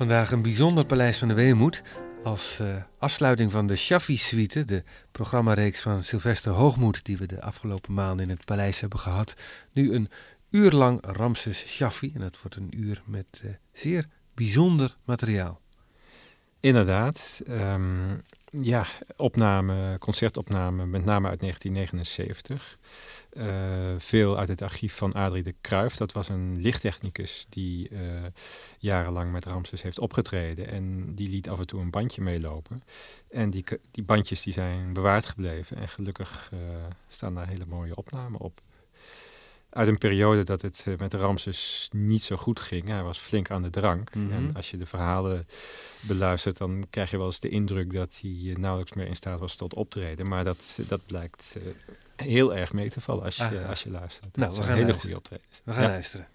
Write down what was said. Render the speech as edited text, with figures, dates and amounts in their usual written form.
vandaag een bijzonder Paleis van de Weemoed. Als afsluiting van de Shaffi-suite, de programmareeks van Sylvester Hoogmoed, die we de afgelopen maanden in het paleis hebben gehad. Nu een uur lang Ramses Shaffi. En dat wordt een uur met zeer bijzonder materiaal. Inderdaad. Concertopname, met name uit 1979. Veel uit het archief van Adrie de Kruif. Dat was een lichttechnicus die jarenlang met Ramses heeft opgetreden. En die liet af en toe een bandje meelopen. En die bandjes die zijn bewaard gebleven. En gelukkig staan daar hele mooie opnamen op. Uit een periode dat het met Ramses niet zo goed ging. Hij was flink aan de drank. Mm-hmm. En als je de verhalen beluistert, dan krijg je wel eens de indruk dat hij nauwelijks meer in staat was tot optreden. Maar dat blijkt heel erg mee te vallen als je luistert. Nou, dat zijn hele goede optredens. We gaan luisteren.